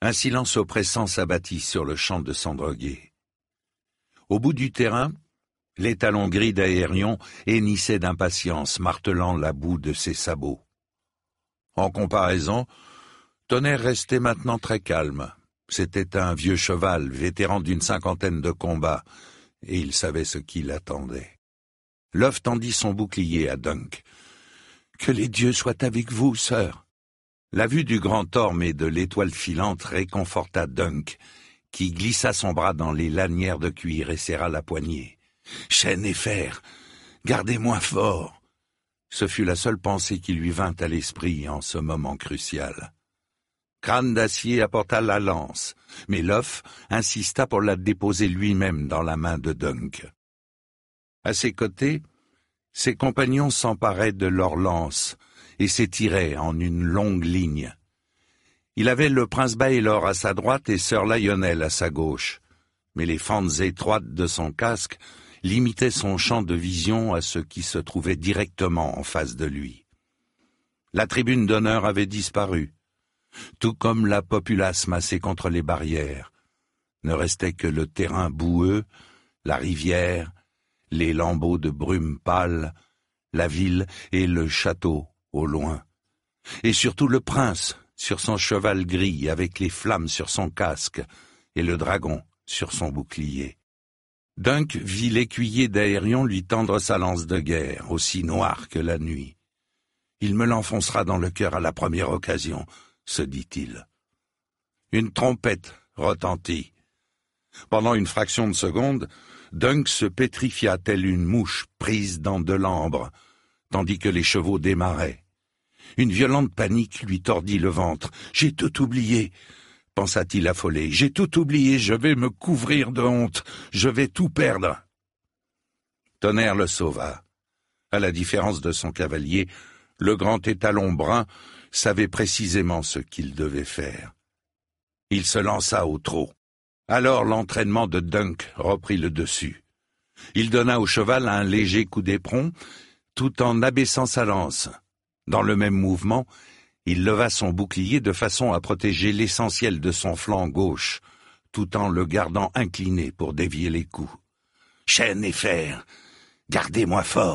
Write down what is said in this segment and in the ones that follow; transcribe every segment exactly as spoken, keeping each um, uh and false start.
Un silence oppressant s'abattit sur le champ de sang drogué. Au bout du terrain, l'étalon gris d'Aérion hennissait d'impatience, martelant la boue de ses sabots. En comparaison, Tonnerre restait maintenant très calme. C'était un vieux cheval, vétéran d'une cinquantaine de combats, et il savait ce qui l'attendait. L'œuf tendit son bouclier à Dunk. « Que les dieux soient avec vous, sœur !» La vue du grand orme et de l'étoile filante réconforta Dunk, qui glissa son bras dans les lanières de cuir et serra la poignée. « Chêne et fer, gardez-moi fort !» Ce fut la seule pensée qui lui vint à l'esprit en ce moment crucial. Crâne d'Acier apporta la lance, mais l'œuf insista pour la déposer lui-même dans la main de Dunk. À ses côtés, ses compagnons s'emparaient de leurs lances et s'étiraient en une longue ligne. Il avait le prince Baelor à sa droite et sœur Lionel à sa gauche, mais les fentes étroites de son casque limitaient son champ de vision à ce qui se trouvait directement en face de lui. La tribune d'honneur avait disparu, tout comme la populace massée contre les barrières. Ne restait que le terrain boueux, la rivière, les lambeaux de brume pâle, la ville et le château au loin. Et surtout le prince, sur son cheval gris, avec les flammes sur son casque, et le dragon sur son bouclier. Dunk vit l'écuyer d'Aérion lui tendre sa lance de guerre, aussi noire que la nuit. « Il me l'enfoncera dans le cœur à la première occasion », se dit-il. Une trompette retentit. Pendant une fraction de seconde, Dunk se pétrifia telle une mouche prise dans de l'ambre, tandis que les chevaux démarraient. Une violente panique lui tordit le ventre. « J'ai tout oublié !» pensa-t-il affolé. « J'ai tout oublié, je vais me couvrir de honte, je vais tout perdre !» Tonnerre le sauva. À la différence de son cavalier, le grand étalon brun savait précisément ce qu'il devait faire. Il se lança au trot. Alors l'entraînement de Dunk reprit le dessus. Il donna au cheval un léger coup d'éperon, tout en abaissant sa lance. Dans le même mouvement, il leva son bouclier de façon à protéger l'essentiel de son flanc gauche, tout en le gardant incliné pour dévier les coups. « Chêne et fer, gardez-moi fort !»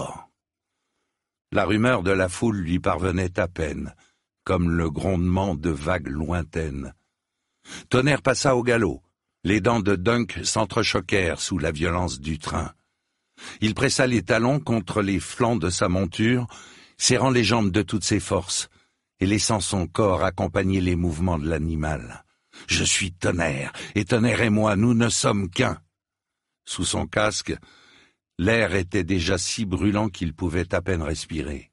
La rumeur de la foule lui parvenait à peine, comme le grondement de vagues lointaines. Tonnerre passa au galop. Les dents de Dunk s'entrechoquèrent sous la violence du train. Il pressa les talons contre les flancs de sa monture, serrant les jambes de toutes ses forces, et laissant son corps accompagner les mouvements de l'animal. « Je suis Tonnerre, et Tonnerre et moi, nous ne sommes qu'un !» Sous son casque, l'air était déjà si brûlant qu'il pouvait à peine respirer.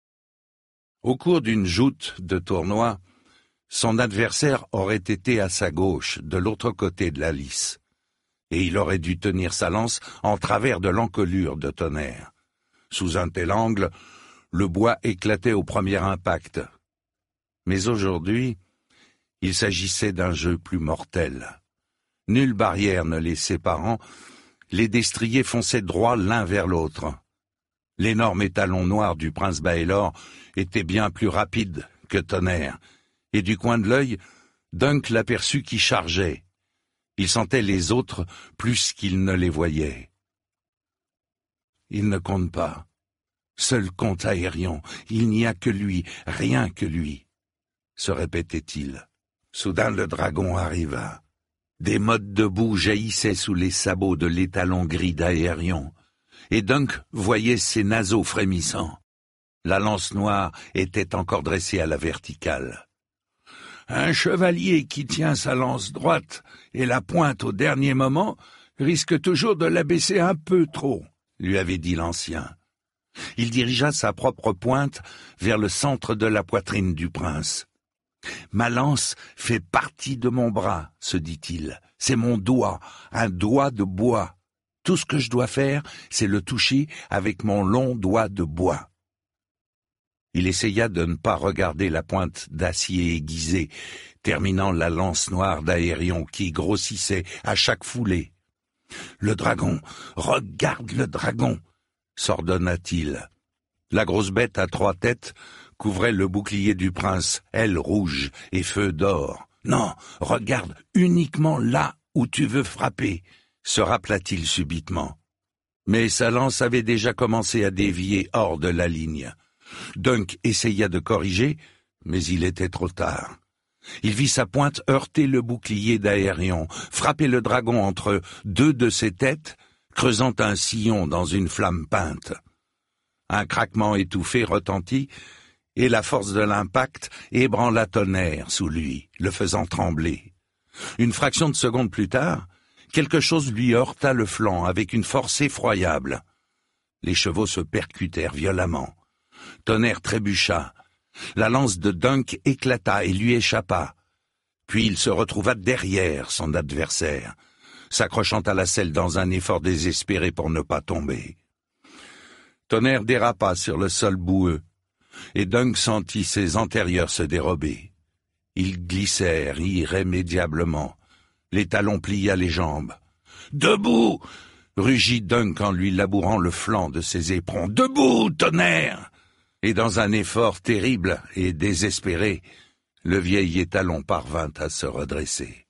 Au cours d'une joute de tournoi, son adversaire aurait été à sa gauche, de l'autre côté de la lice, et il aurait dû tenir sa lance en travers de l'encolure de Tonnerre. Sous un tel angle, le bois éclatait au premier impact. Mais aujourd'hui, il s'agissait d'un jeu plus mortel. Nulle barrière ne les séparant, les destriers fonçaient droit l'un vers l'autre. L'énorme étalon noir du prince Baelor était bien plus rapide que Tonnerre, et du coin de l'œil, Dunk l'aperçut qui chargeait. Il sentait les autres plus qu'il ne les voyait. Il ne compte pas. Seul compte Aérion. Il n'y a que lui, rien que lui, se répétait-il. Soudain le dragon arriva. Des mottes de boue jaillissaient sous les sabots de l'étalon gris d'Aérion, et Dunk voyait ses naseaux frémissants. La lance noire était encore dressée à la verticale. Un chevalier qui tient sa lance droite et la pointe au dernier moment risque toujours de l'abaisser un peu trop, lui avait dit l'ancien. Il dirigea sa propre pointe vers le centre de la poitrine du prince. « Ma lance fait partie de mon bras, se dit-il. C'est mon doigt, un doigt de bois. Tout ce que je dois faire, c'est le toucher avec mon long doigt de bois. » Il essaya de ne pas regarder la pointe d'acier aiguisée, terminant la lance noire d'Aérion qui grossissait à chaque foulée. « Le dragon, regarde le dragon !» s'ordonna-t-il. La grosse bête à trois têtes couvrait le bouclier du prince, ailes rouges et feux d'or, Non, regarde uniquement là où tu veux frapper, se rappela-t-il subitement. Mais sa lance avait déjà commencé à dévier hors de la ligne. Dunk essaya de corriger, mais il était trop tard. Il vit sa pointe heurter le bouclier d'Aérion, frapper le dragon entre deux de ses têtes, creusant un sillon dans une flamme peinte. Un craquement étouffé retentit, et la force de l'impact ébranla Tonnerre sous lui, le faisant trembler. Une fraction de seconde plus tard, quelque chose lui heurta le flanc avec une force effroyable. Les chevaux se percutèrent violemment. Tonnerre trébucha. La lance de Dunk éclata et lui échappa. Puis il se retrouva derrière son adversaire, s'accrochant à la selle dans un effort désespéré pour ne pas tomber. Tonnerre dérapa sur le sol boueux, et Dunk sentit ses antérieurs se dérober. Ils glissèrent irrémédiablement. Les talons plia les jambes. « Debout !» rugit Dunk en lui labourant le flanc de ses éperons. « Debout, Tonnerre !» Et dans un effort terrible et désespéré, le vieil étalon parvint à se redresser.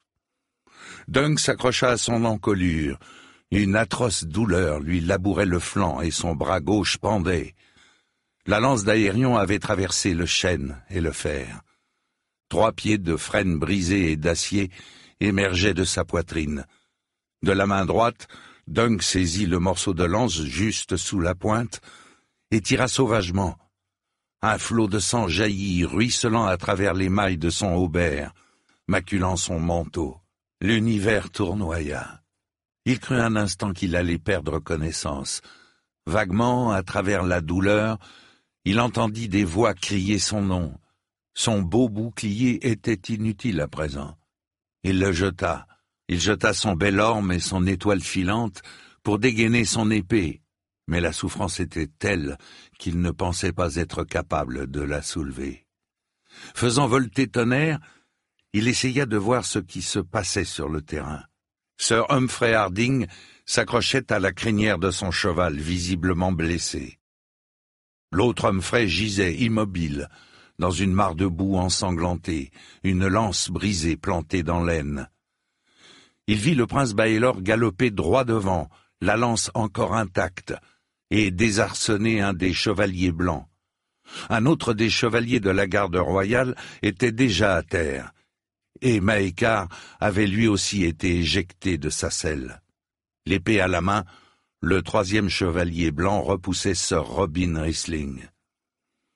Dunk s'accrocha à son encolure. Une atroce douleur lui labourait le flanc et son bras gauche pendait. La lance d'Aérion avait traversé le chêne et le fer. Trois pieds de frêne brisés et d'acier émergeaient de sa poitrine. De la main droite, Dunk saisit le morceau de lance juste sous la pointe et tira sauvagement. Un flot de sang jaillit, ruisselant à travers les mailles de son haubert, maculant son manteau. L'univers tournoya. Il crut un instant qu'il allait perdre connaissance. Vaguement, à travers la douleur, il entendit des voix crier son nom. Son beau bouclier était inutile à présent. Il le jeta. Il jeta son bel orme et son étoile filante pour dégainer son épée. Mais la souffrance était telle qu'il ne pensait pas être capable de la soulever. Faisant volter Tonnerre, il essaya de voir ce qui se passait sur le terrain. Sir Humphrey Harding s'accrochait à la crinière de son cheval, visiblement blessé. L'autre Humphrey gisait immobile, dans une mare de boue ensanglantée, une lance brisée plantée dans l'aine. Il vit le prince Baelor galoper droit devant, la lance encore intacte, et désarçonner un des chevaliers blancs. Un autre des chevaliers de la garde royale était déjà à terre, et Maekar avait lui aussi été éjecté de sa selle. L'épée à la main, le troisième chevalier blanc repoussait Sir Robin Risling. Aérion ?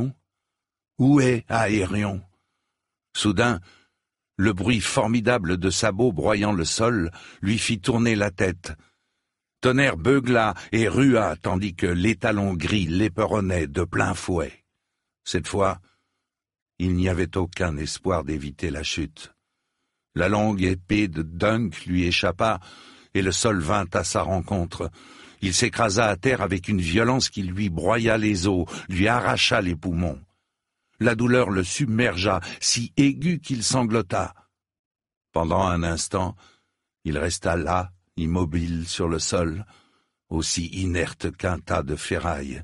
Où est Aérion ? Soudain, le bruit formidable de sabots broyant le sol lui fit tourner la tête. Tonnerre beugla et rua tandis que l'étalon gris l'éperonnait de plein fouet. Cette fois, il n'y avait aucun espoir d'éviter la chute. La longue épée de Dunk lui échappa et le sol vint à sa rencontre. Il s'écrasa à terre avec une violence qui lui broya les os, lui arracha les poumons. La douleur le submergea, si aiguë qu'il sanglota. Pendant un instant, il resta là, immobile sur le sol, aussi inerte qu'un tas de ferraille.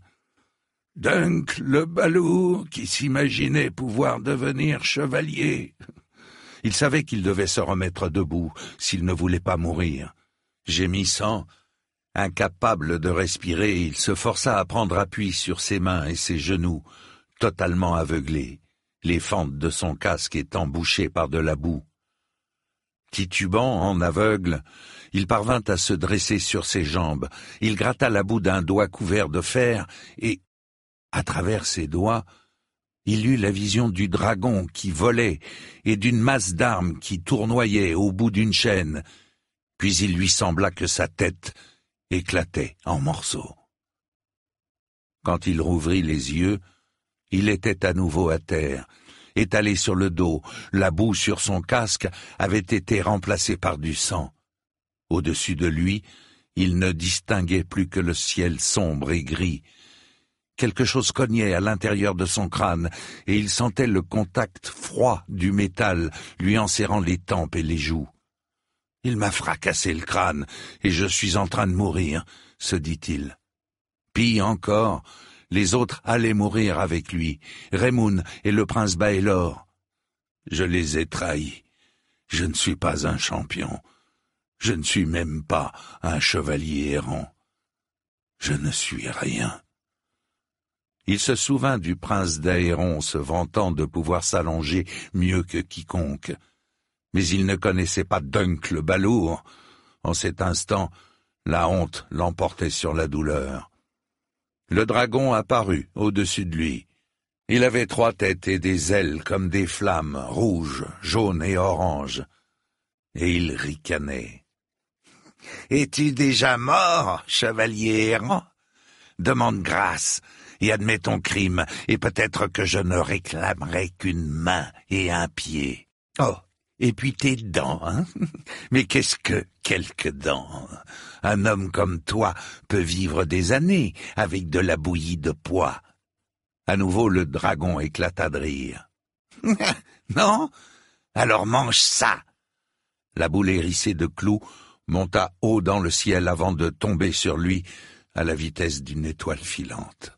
Dunk le balourd qui s'imaginait pouvoir devenir chevalier. Il savait qu'il devait se remettre debout s'il ne voulait pas mourir. Gémissant, incapable de respirer, il se força à prendre appui sur ses mains et ses genoux, totalement aveuglés, les fentes de son casque étant bouchées par de la boue. Titubant en aveugle, il parvint à se dresser sur ses jambes. Il gratta la boue d'un doigt couvert de fer et, à travers ses doigts, il eut la vision du dragon qui volait et d'une masse d'armes qui tournoyait au bout d'une chaîne. Puis il lui sembla que sa tête éclatait en morceaux. Quand il rouvrit les yeux, il était à nouveau à terre, étalé sur le dos. La boue sur son casque avait été remplacée par du sang. Au-dessus de lui, il ne distinguait plus que le ciel sombre et gris. Quelque chose cognait à l'intérieur de son crâne, et il sentait le contact froid du métal lui enserrant les tempes et les joues. « Il m'a fracassé le crâne, et je suis en train de mourir », se dit-il. Pis encore, les autres allaient mourir avec lui, Raymond et le prince Baelor. Je les ai trahis. Je ne suis pas un champion. Je ne suis même pas un chevalier errant. Je ne suis rien. » Il se souvint du prince d'Aéron se vantant de pouvoir s'allonger mieux que quiconque. Mais il ne connaissait pas Dunk le balourd. En cet instant, la honte l'emportait sur la douleur. Le dragon apparut au-dessus de lui. Il avait trois têtes et des ailes comme des flammes, rouges, jaunes et oranges. Et il ricanait. « Es-tu déjà mort, chevalier errant? Demande grâce et admets ton crime, et peut-être que je ne réclamerai qu'une main et un pied. Oh, et puis tes dents, hein? Mais qu'est-ce que quelques dents? Un homme comme toi peut vivre des années avec de la bouillie de pois. » À nouveau, le dragon éclata de rire. « Non? Alors mange ça !» La boule hérissée de clous monta haut dans le ciel avant de tomber sur lui à la vitesse d'une étoile filante.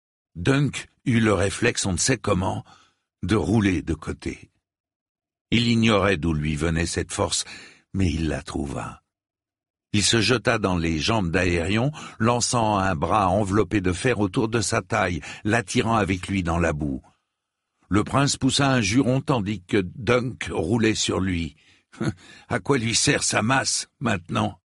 Dunk eut le réflexe, on ne sait comment, de rouler de côté. Il ignorait d'où lui venait cette force, mais il la trouva. Il se jeta dans les jambes d'Aérion, lançant un bras enveloppé de fer autour de sa taille, l'attirant avec lui dans la boue. Le prince poussa un juron tandis que Dunk roulait sur lui. À quoi lui sert sa masse, maintenant?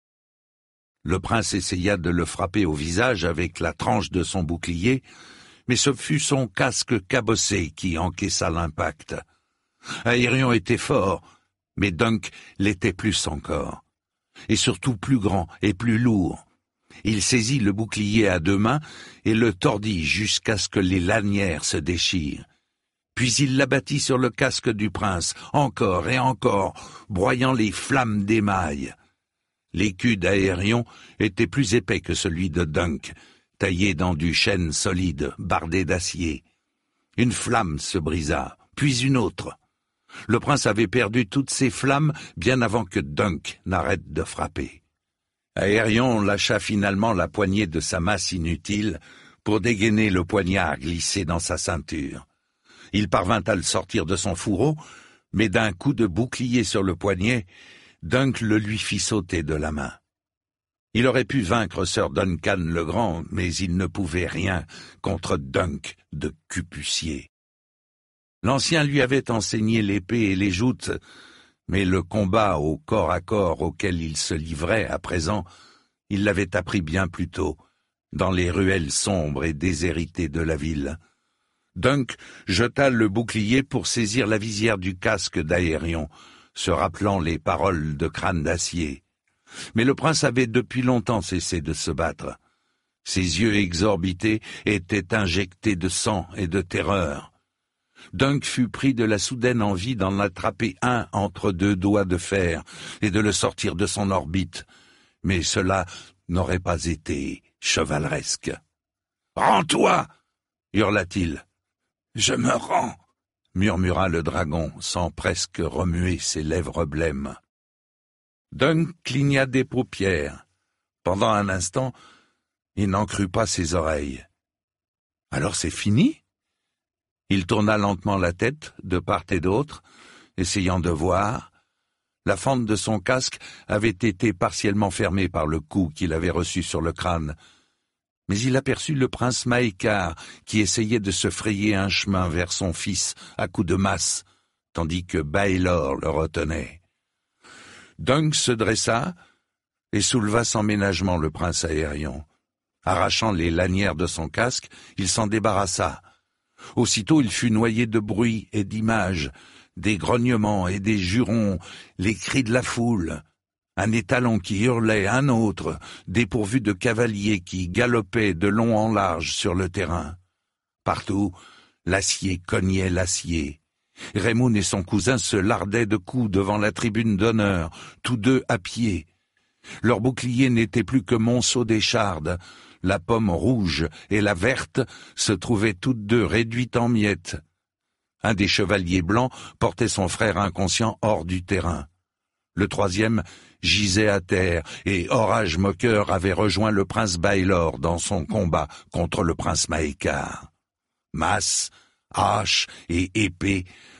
Le prince essaya de le frapper au visage avec la tranche de son bouclier, mais ce fut son casque cabossé qui encaissa l'impact. Aérion était fort, mais Dunk l'était plus encore, et surtout plus grand et plus lourd. Il saisit le bouclier à deux mains et le tordit jusqu'à ce que les lanières se déchirent. Puis il l'abattit sur le casque du prince, encore et encore, broyant les flammes d'émail. L'écu d'Aérion était plus épais que celui de Dunk, taillé dans du chêne solide, bardé d'acier. Une flamme se brisa, puis une autre. Le prince avait perdu toutes ses flammes bien avant que Dunk n'arrête de frapper. Aérion lâcha finalement la poignée de sa masse inutile pour dégainer le poignard glissé dans sa ceinture. Il parvint à le sortir de son fourreau, mais d'un coup de bouclier sur le poignet, Dunk le lui fit sauter de la main. Il aurait pu vaincre Sir Duncan le Grand, mais il ne pouvait rien contre Dunk de Cupucier. L'ancien lui avait enseigné l'épée et les joutes, mais le combat au corps à corps auquel il se livrait à présent, il l'avait appris bien plus tôt, dans les ruelles sombres et déshéritées de la ville. Dunk jeta le bouclier pour saisir la visière du casque d'Aérion, se rappelant les paroles de Crâne d'Acier. Mais le prince avait depuis longtemps cessé de se battre. Ses yeux exorbités étaient injectés de sang et de terreur. Dunk fut pris de la soudaine envie d'en attraper un entre deux doigts de fer et de le sortir de son orbite, mais cela n'aurait pas été chevaleresque. « Rends-toi !» hurla-t-il. « Je me rends !» murmura le dragon, sans presque remuer ses lèvres blêmes. Dunk cligna des paupières. Pendant un instant, il n'en crut pas ses oreilles. « Alors c'est fini ?» Il tourna lentement la tête, de part et d'autre, essayant de voir. La fente de son casque avait été partiellement fermée par le coup qu'il avait reçu sur le crâne. Mais il aperçut le prince Maekar qui essayait de se frayer un chemin vers son fils à coups de masse, tandis que Baelor le retenait. Dunk se dressa et souleva sans ménagement le prince Aérion. Arrachant les lanières de son casque, il s'en débarrassa. Aussitôt il fut noyé de bruit et d'images, des grognements et des jurons, les cris de la foule, un étalon qui hurlait, un autre, dépourvu de cavaliers qui galopaient de long en large sur le terrain. Partout, l'acier cognait l'acier. Raimoun et son cousin se lardaient de coups devant la tribune d'honneur, tous deux à pied. Leurs boucliers n'étaient plus que monceaux d'échardes. La pomme rouge et la verte se trouvaient toutes deux réduites en miettes. Un des chevaliers blancs portait son frère inconscient hors du terrain. Le troisième gisait à terre, et Orage Moqueur avait rejoint le prince Baelor dans son combat contre le prince Maekar. Masse, hache et épée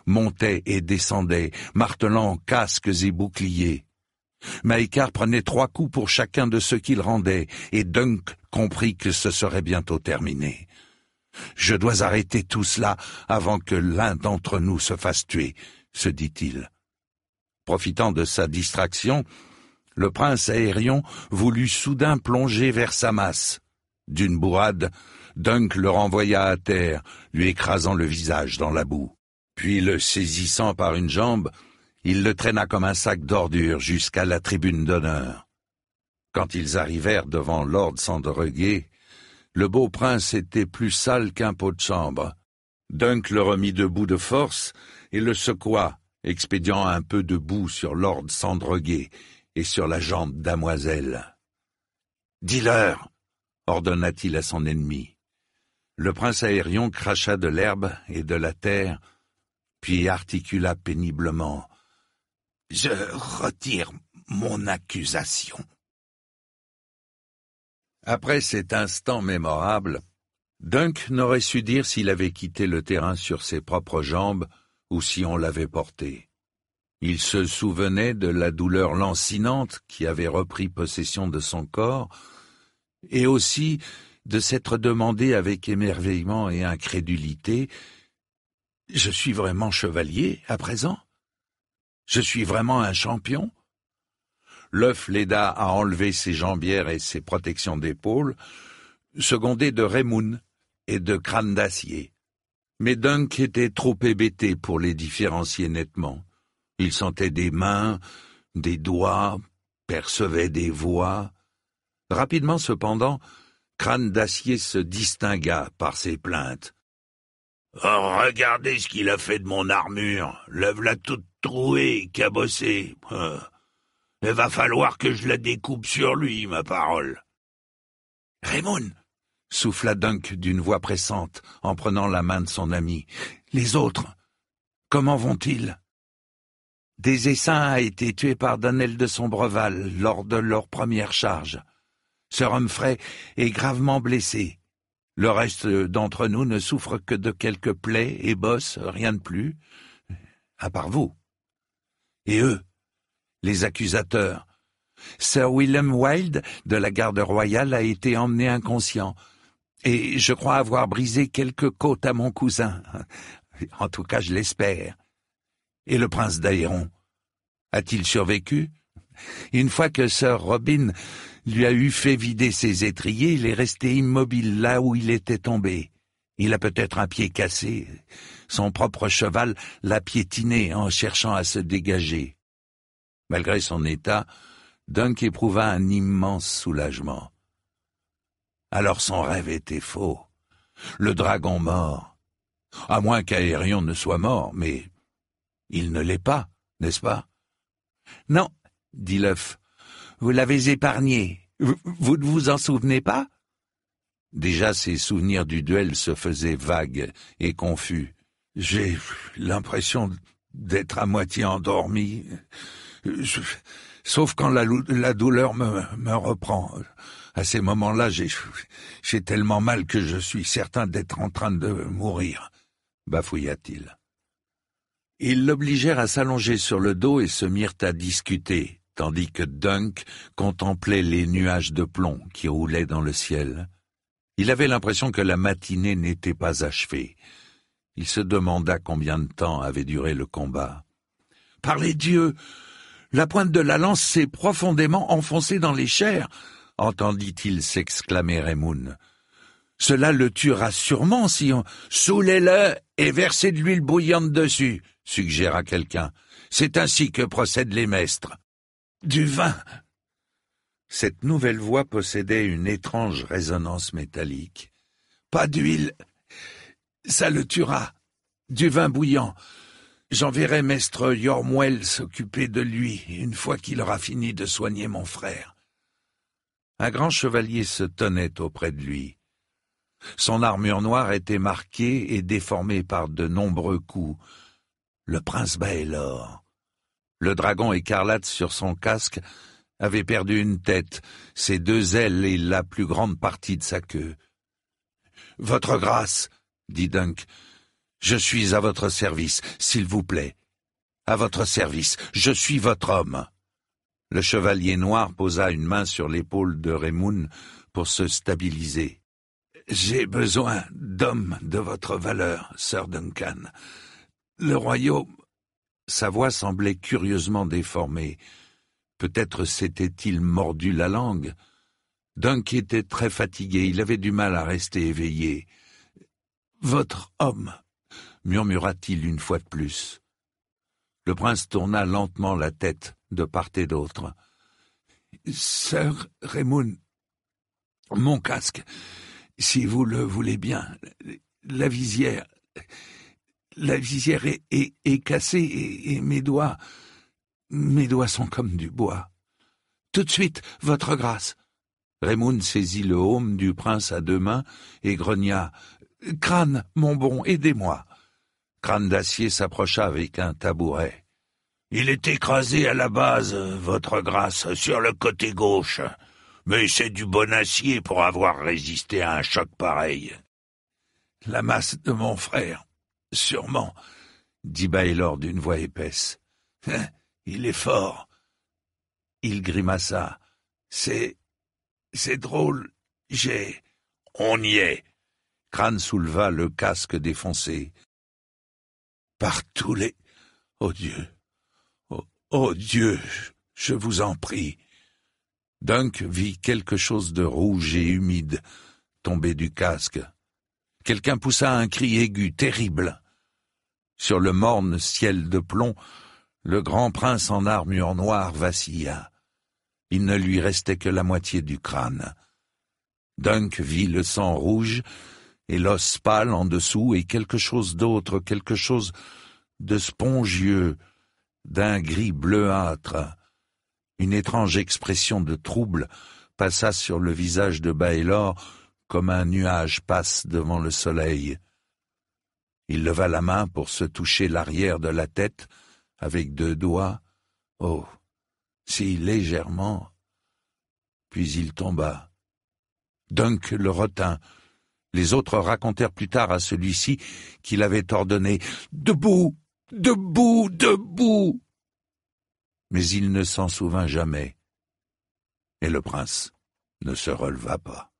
montaient et descendaient, martelant casques et boucliers. Maécart prenait trois coups pour chacun de ceux qu'il rendait, et Dunk comprit que ce serait bientôt terminé. « Je dois arrêter tout cela avant que l'un d'entre nous se fasse tuer », se dit-il. Profitant de sa distraction, le prince Aérion voulut soudain plonger vers sa masse. D'une bourrade, Dunk le renvoya à terre, lui écrasant le visage dans la boue. Puis, le saisissant par une jambe, il le traîna comme un sac d'ordures jusqu'à la tribune d'honneur. Quand ils arrivèrent devant Lord Sandreguet, le beau prince était plus sale qu'un pot de chambre. Dunk le remit debout de force et le secoua, expédiant un peu de boue sur Lord Sandreguet et sur la jambe damoiselle. « Dis-leur !» ordonna-t-il à son ennemi. Le prince Aérion cracha de l'herbe et de la terre, puis articula péniblement. « Je retire mon accusation. » Après cet instant mémorable, Dunk n'aurait su dire s'il avait quitté le terrain sur ses propres jambes ou si on l'avait porté. Il se souvenait de la douleur lancinante qui avait repris possession de son corps, et aussi de s'être demandé avec émerveillement et incrédulité « Je suis vraiment chevalier à présent? Je suis vraiment un champion ?» L'œuf l'aida à enlever ses jambières et ses protections d'épaule, secondé de Raimoun et de Crâne d'Acier. Mais Dunk était trop hébété pour les différencier nettement. Il sentait des mains, des doigts, percevait des voix. Rapidement cependant, Crâne d'Acier se distingua par ses plaintes. « Oh, regardez ce qu'il a fait de mon armure, l'œuvre l'a toute trouée, cabossée. Euh, il va falloir que je la découpe sur lui, ma parole. »« Raimoun !» souffla Dunk d'une voix pressante en prenant la main de son ami. « Les autres, comment vont-ils » ? Des Essaims a été tué par Danel de Sombreval lors de leur première charge. Sir Humphrey est gravement blessé. Le reste d'entre nous ne souffre que de quelques plaies et bosses, rien de plus, à part vous. Et eux, les accusateurs. Sir William Wilde, de la garde royale, a été emmené inconscient, et je crois avoir brisé quelques côtes à mon cousin. En tout cas, je l'espère. Et le prince d'Aéron, a-t-il survécu? Une fois que Sir Robin lui a eu fait vider ses étriers, il est resté immobile là où il était tombé. Il a peut-être un pied cassé. Son propre cheval l'a piétiné en cherchant à se dégager. Malgré son état, Dunk éprouva un immense soulagement. Alors son rêve était faux. Le dragon mort. À moins qu'Aérion ne soit mort, mais il ne l'est pas, n'est-ce pas? Non, dit l'œuf. Vous l'avez épargné. Vous, vous ne vous en souvenez pas? Déjà ses souvenirs du duel se faisaient vagues et confus. J'ai l'impression d'être à moitié endormi. Je, sauf quand la, la douleur me, me reprend. À ces moments-là, j'ai, j'ai tellement mal que je suis certain d'être en train de mourir, bafouilla-t-il. Ils l'obligèrent à s'allonger sur le dos et se mirent à discuter, tandis que Dunk contemplait les nuages de plomb qui roulaient dans le ciel. Il avait l'impression que la matinée n'était pas achevée. Il se demanda combien de temps avait duré le combat. « Par les dieux, la pointe de la lance s'est profondément enfoncée dans les chairs !» entendit-il s'exclamer Raimoun. « Cela le tuera sûrement si on... »« Soulez-le et versez de l'huile bouillante dessus !» suggéra quelqu'un. « C'est ainsi que procèdent les maîtres. »« Du vin !» Cette nouvelle voix possédait une étrange résonance métallique. « Pas d'huile, ça le tuera. Du vin bouillant. J'enverrai maître Yormwell s'occuper de lui une fois qu'il aura fini de soigner mon frère. » Un grand chevalier se tenait auprès de lui. Son armure noire était marquée et déformée par de nombreux coups. Le prince Baelor. Le dragon écarlate sur son casque avait perdu une tête, ses deux ailes et la plus grande partie de sa queue. « Votre grâce, dit Dunk, Je suis à votre service, s'il vous plaît. À votre service, je suis votre homme. » Le chevalier noir posa une main sur l'épaule de Raimoun pour se stabiliser. « J'ai besoin d'hommes de votre valeur, Sir Duncan. Le royaume... » Sa voix semblait curieusement déformée. Peut-être s'était-il mordu la langue. Dunk était très fatigué, il avait du mal à rester éveillé. « Votre homme !» murmura-t-il une fois de plus. Le prince tourna lentement la tête de part et d'autre. « Sir Raimoun, mon casque, si vous le voulez bien, la visière... La visière est, est, est cassée et, et mes doigts... Mes doigts sont comme du bois. Tout de suite, votre grâce. » Raimoun saisit le aume du prince à deux mains et grogna. « Crâne, mon bon, aidez-moi. » Crâne d'acier s'approcha avec un tabouret. « Il est écrasé à la base, votre grâce, sur le côté gauche. Mais c'est du bon acier pour avoir résisté à un choc pareil. »« La masse de mon frère, sûrement, » dit Baylor d'une voix épaisse. « Il est fort. » Il grimaça. « C'est... c'est drôle. J'ai... » « On y est. » Crâne souleva le casque défoncé. « Par tous les... Oh Dieu! Oh, oh Dieu! Je vous en prie !» Dunk vit quelque chose de rouge et humide tomber du casque. Quelqu'un poussa un cri aigu, terrible. Sur le morne ciel de plomb, le grand prince en armure noire vacilla. Il ne lui restait que la moitié du crâne. Dunk vit le sang rouge et l'os pâle en dessous et quelque chose d'autre, quelque chose de spongieux, d'un gris bleuâtre. Une étrange expression de trouble passa sur le visage de Baylor comme un nuage passe devant le soleil. Il leva la main pour se toucher l'arrière de la tête avec deux doigts. Oh, si légèrement. Puis il tomba. Dunk le retint. Les autres racontèrent plus tard à celui-ci qu'il avait ordonné « Debout, debout, debout !» Mais il ne s'en souvint jamais. Et le prince ne se releva pas.